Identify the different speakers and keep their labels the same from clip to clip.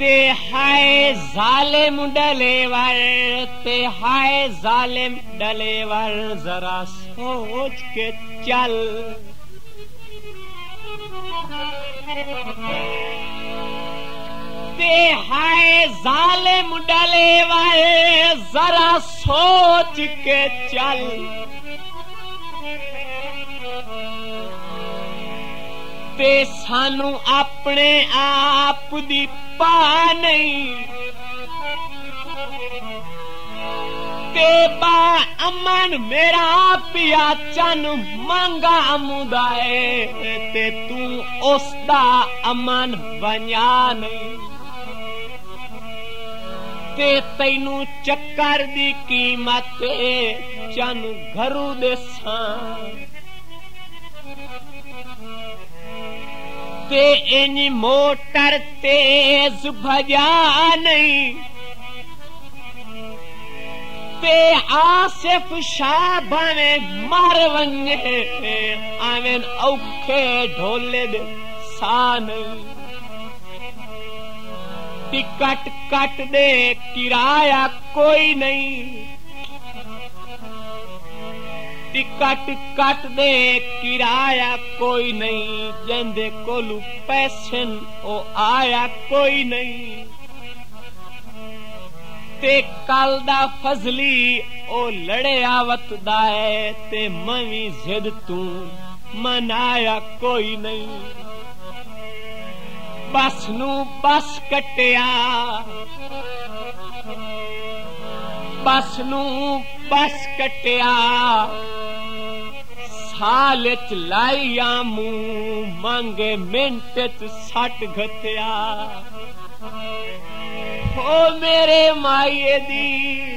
Speaker 1: ते हाय जालिम डलेवर, ते हाय जालिम डलेवर, जरा सोच के चल। ते हाय जालिम डलेवर, जरा सोच के चल। ते सानू अपने आप दी पा नहीं, ते बा अमन मेरा पिया चन मांगा मुदाए, ते तू उसदा अमन बना नहीं। ते तैनू चक्कर दी कीमत चन घरू दे ते इन मोटर तेज भजा नहीं। ते आसिफ शाह बने मार वंजे, आवेन औखे ढोले दे सा नहीं। टिकट कट दे किराया कोई नहीं, टिकट कट दे किराया कोई नहीं। जेंदे कोलू पैसन ओ आया कोई नहीं। ते कल दा फजली ओ लड़े आवत दाए, ते मवी जिद तू मनाया कोई नहीं। बस नू बस कटिया, बस नू बस कटिया, साल च लाइया मुंह मंगे मिंट च सट घतिया। हो मेरे माये दी,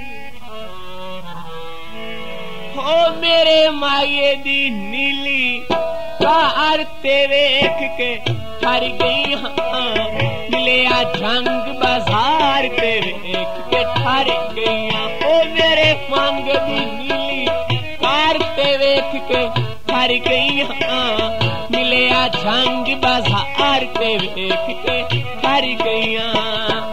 Speaker 1: हो मेरे माये दी नीली कार ते वेख के ठर गई हाँ। मिलिया जंग बाजार ते वेख के ठर गई हाँ। ओ मेरे मांग दी नीली कार ते वेख के ठर गई हाँ। मिलिया जंग बाजार ते वेख के ठर गई हाँ।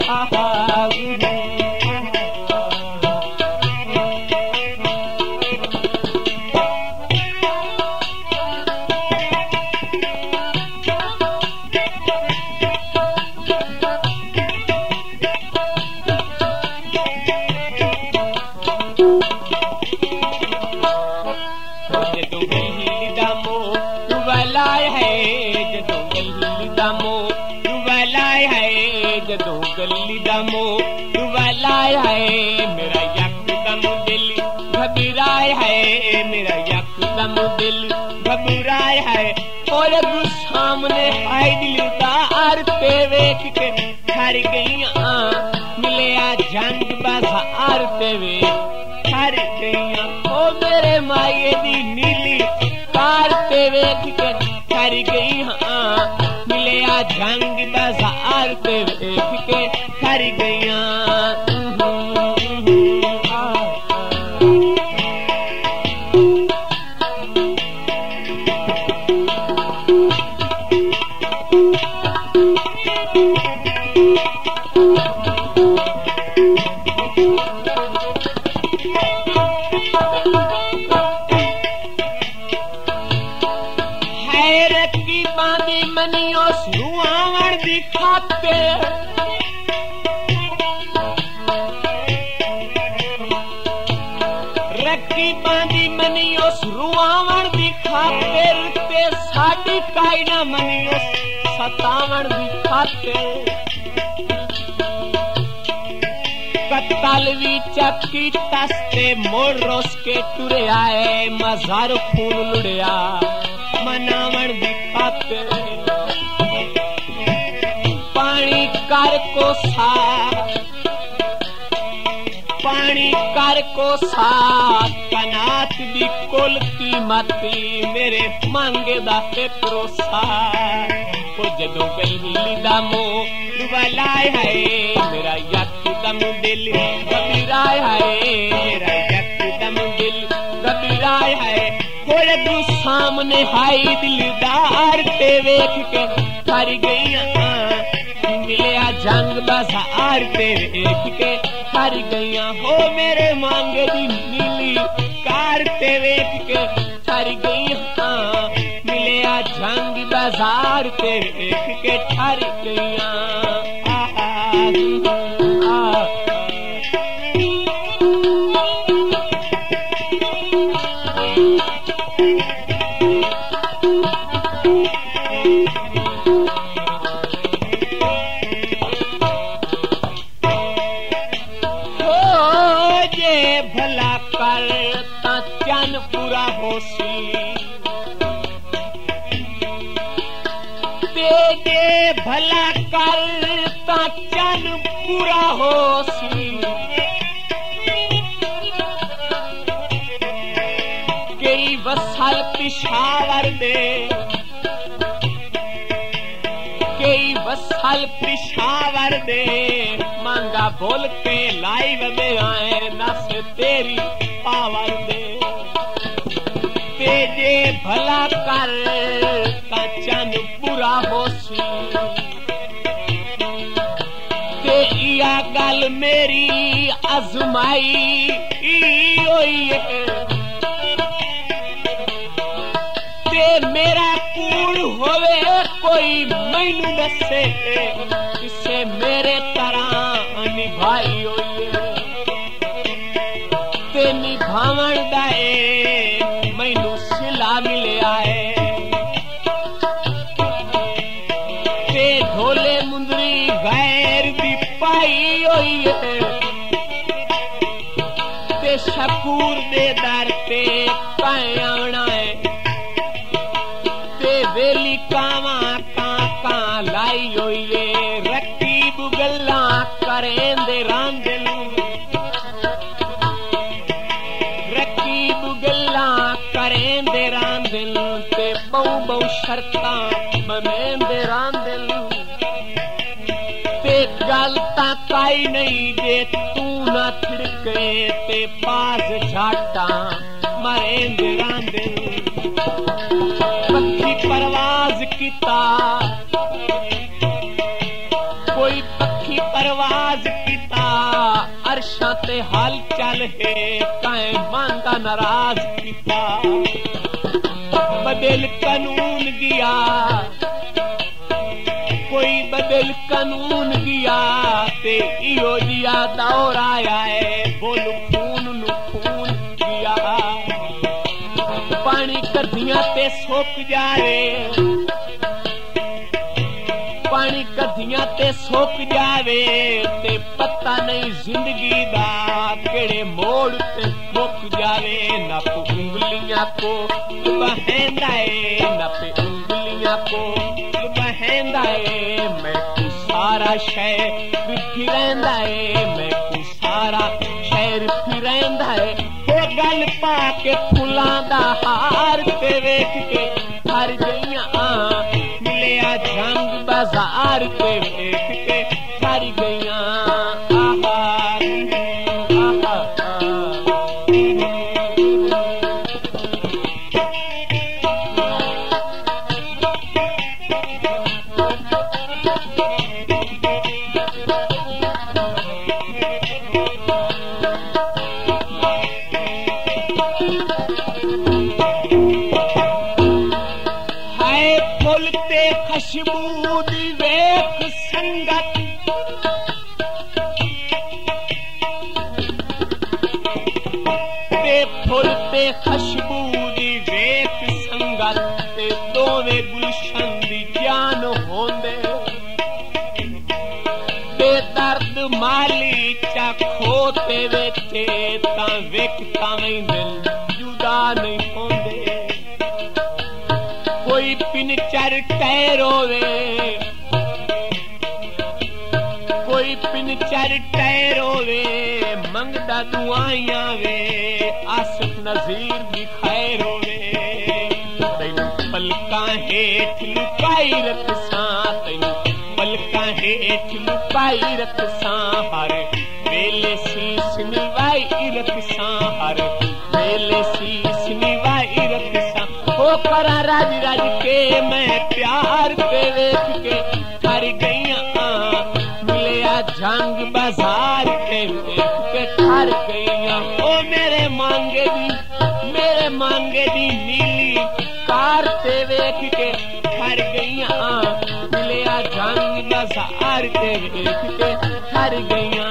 Speaker 1: जदों गली दा मोह रुवालाए है, मेरा यकदम दिल घबराए है, मेरा यकदम दिल घबराए है। और सामने हाय दिलदार ते वेख के ठर गई हाँ। मिलिया जंग बाजार ते वेख ठर गई हाँ। ओ मेरे माये दी नीली कार ते वेख के ठर गई हाँ। मिलिया जंग बाजार ते वेख के ठर गईया। हैरत की बांधी मनियो सुआवण दिखाते, रखी बांधी मनियो रुआवण दिखाते, ते साडी काई ना मनियो सतावण दिखाते। कत्तलवी चक्की तस्ते मोरोस के टुरे आए, मजार खून लुड़िया मनावण दिखाते। पानी कर को साथ, पानी कर को साथ, कनात दी कुल कीमती मेरे मांगे दा फिक्रो साथ। ओ जदों गली दा मोह रुवालाए है, मेरा यकदम दिल घबराए है, मेरा यकदम दिल घबराए है। और तू सामने हाय दिलदार ते वेख के ठर गई हाँ। मिलिया जंग बाजार ते वेख के हार गईया हो मेरे मांगे दी नीली कार ते वेख के हार गईया मिलिया जंग बाजार ते वेख के हार गईया भला कर चन पूरा होसी तेजे भला कर चन पूरा होसी कई वसल पिशावर दे कई वसल पिशावर दे मांगा बोल के लाइव में आए नस तेरी पावर दे तेजे भला कर चन पूरा होसी ते इया गल मेरी अजमाई होई ते मेरा कूड़ होवे कोई मैनू दसे किसे मेरे तरह निभाई होई ते निभावण दा मैनू सिला मिलिया है ते ढोले मुंदरी गैर दी पाई होई है ते शकूर दे दर ते कायना है ते वेली कावा का लाई होई है रकीब गल्ला करेंदे रांदे रकीब गल्ला करेंदे रांदे ते बहु बहु शर्तां बनेंदे रांदे ते गल तां काई नहीं जे तू ना थिड़के ते पास झाटा मरेंदे रांदे पक्षी परवाज किता कोई पक्षी परवाज किता अरशा ते हाल चल है काए मांदा नाराज किता बदल कानून गया कोई बदल कानून गया ते इहो जिया दौर आया है बोल खून नु खून गया पानी कदियां ते सुक जावे पानी कदियां ते सुक जावे ते पता नहीं जिंदगी दा केड़े मोड़ ते मुक जावे नप उंगलियां को बहेंदा है नप उंगलियां को बहेंदा है मैं तू सारा शहर फिरंदा है मैं तू सारा शहर फिरंदा है वो गल पा के फुलां दा हार ते वेख के हर गईयां मिलिया जंग बाजार ते वेख के हर गईयां खुशबू दी वेख संगत ते फुल ते खुशबू दी वेख संगत ते दोवे गुलशन दी जान होंदे ते दर्द माली चा खोते वेचे तां वेख तावें दिल जुदा नहीं होंदे कोई पिन चर टैरोवे कोई पिन चर टैरोवे मंगदा दुआइयां वे आसिफ नजीर भी खैर होवे तैनू पलकां हेठ लुकाई रखसां तैनू पलकां हेठ लुकाई रखसां हर वेले शीश निवाई रखसां हर वेले शीश निवाई रखसां ओ करा राज राज के मैं प्यार ते वेख के हर गईयां जंग बाजार के ठर गईया। ओ मेरे मांगे दी नीली कार ते वेख के ठर गईया। मिलिया जंग बाजार के वेख के ठर गईया।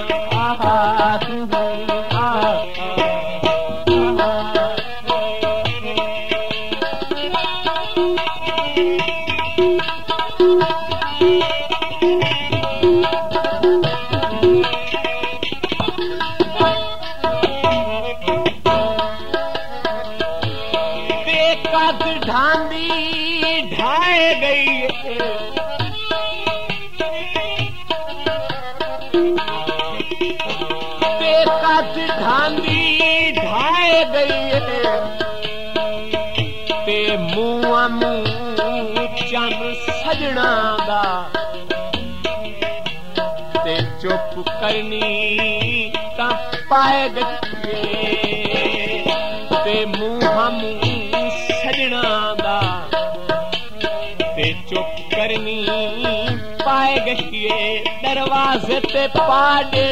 Speaker 1: ढांडी ढाए गई बेकत ढांडी ढाए गई ते मुआ मुंह चंद सजना दा ते चुप करनी ता पाए गई ते मुआ मुंह सजना दा ते चुप करनी पाए गई। दरवाजे ते पाड़े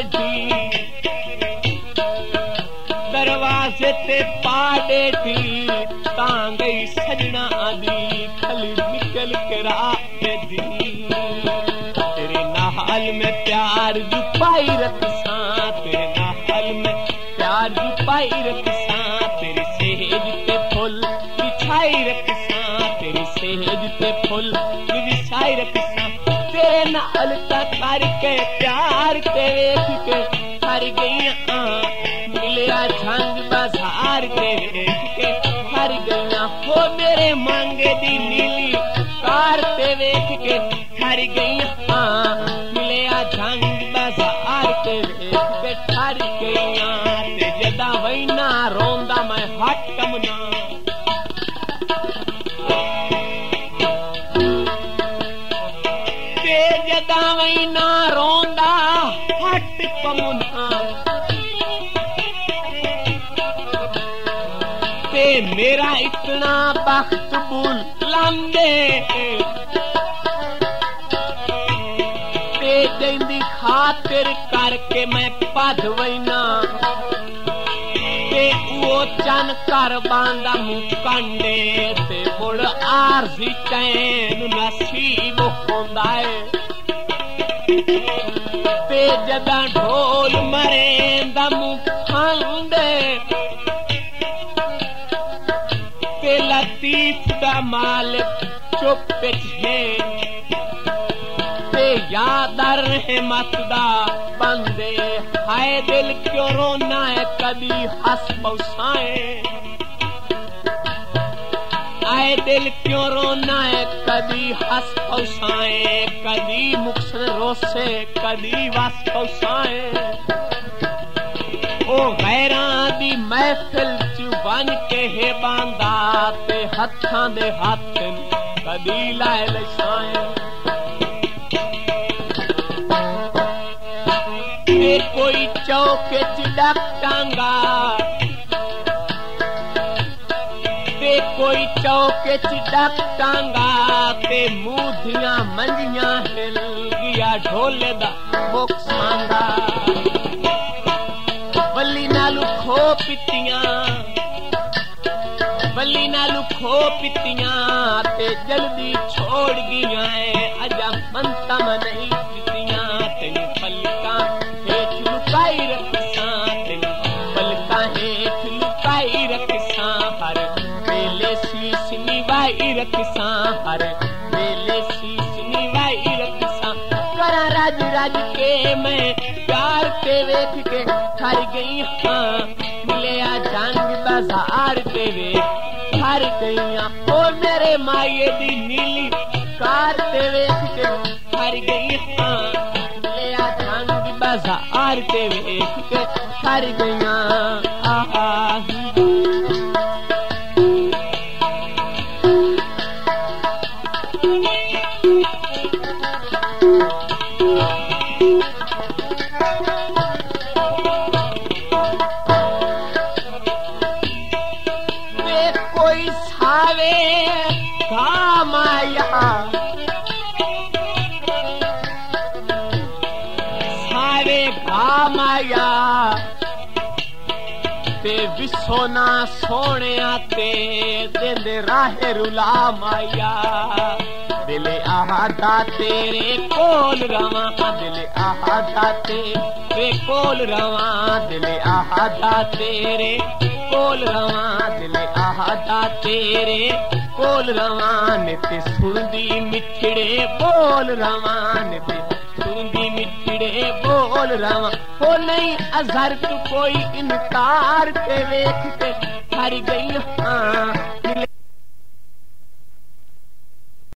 Speaker 1: थी तां गई सजना दी खल निकल के रात दी। तेरे नाल में प्यार जुपाई रखसा तेरे नाल में प्यार जुपाई रखसा तेरी सेज ते फुल बिछाई रखसा तेरी सेज ते फुल बिछाई रखसा। तेरे नाल करके प्यार ते वेख के हर गईया। मिलिया झंग बाजार के वेख के हर गईया। हो मेरे मांगे दी नीली कार ते वेख के हर गईया। मिलिया झंग बाजार के वेख के हर गईया। ते जदा वैना रोंदा मैं हट कमना दावई ना रोंदा हट पमुना ते मेरा इतना बख्त बुलंदे ते देंदी खातिर करके मैं पधवैना ते वो चन कर बांदा मुकंडे ते मुड़ आरजी कैन नसीब होंदा है। ते जदा ढोल मरे दम खांदे ते लतीफ दा मालिक चुप है ते यादर रहमत दा बंदे। हाय दिल क्यों रोना है कभी हंस पौसाए। आए दिल क्यों रोना है कदी हंस पौसाए। कदी मुक्सन रोसे कदी वस पौसाए। ओ गैरां दी महफिल च बन के है बांदा ते हत्थां दे हत्थ कदी लाए लसाए। ते कोई चौके च डकटांगा ते कोई चौके च डकटांगा ते मूधियां मंजियां हिल गया ढोले दा मुख सांदा। बल्ली नालू खो पितियां ते जल्दी छोड़ गिया अजा मनता नहीं पितियां। तेन पलका हेठ लुकाई रखसा तेन पलका हेठ लुकाई रखसा। हर वेले शीश निवाई रखसा हर वेले शीश निवाई रखसा। करा राज राज के मैं प्यार ते वेख के हर गई हाँ। मिलिया जंग बाजार ते वेख हर गईया। ओ मेरे माये दी नीली कार ते वेख के हर गई हाँ। मिलिया जंग बाजार ते वेख के हर गईया। कोई सावे माया ते विसोना सोने ते दिल राहे रुला माया दिले आहादा तेरे कोल रवा दिले आहादा तेरे कोल रवा दिले आहादा तेरे कोल रवा दिले आहादा तेरे कोल रवा नित सुनदी मिठड़े बोल रवा नित सुनदी मिठड़े बोल रवा को नहीं अजहर तू कोई इनकार के वेख के हर गई हाँ